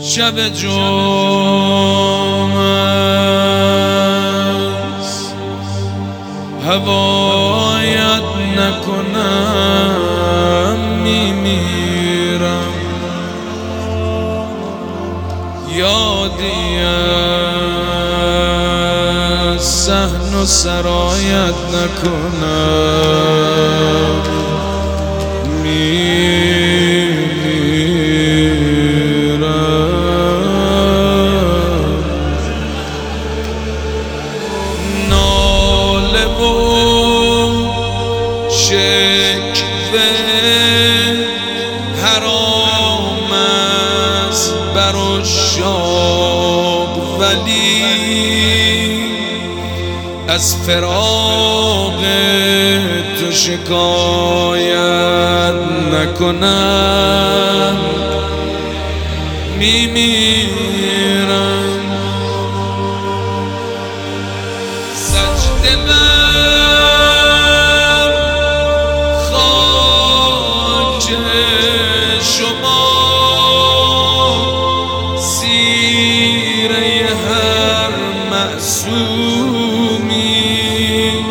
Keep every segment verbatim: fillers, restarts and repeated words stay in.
شب جمعه است، هوایت نکنم میمیرم، یادی از صحن و سرایت نکنم میمیرم. ناله و شکوه حرام است بر عشاق، ولی از فراق تو شکایت نکنم میمیرم. سجده بر خاک شما، سیره هر معصومی،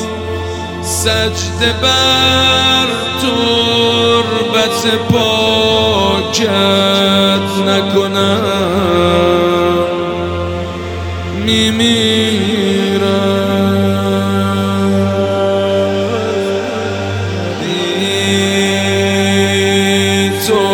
سجده بر تربت پاکت نکنم میمیرم. بی تو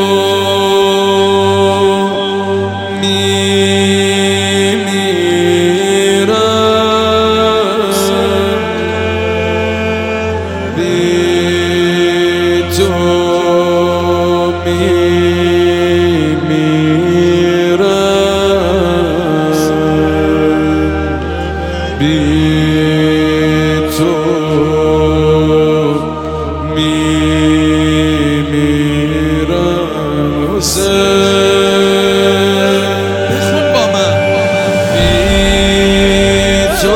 بخون با من. بی تو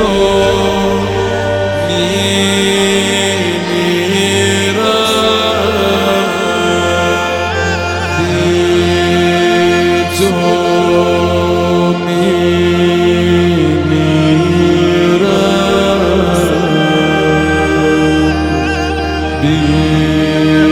میمیرم، بی تو میمیرم، بی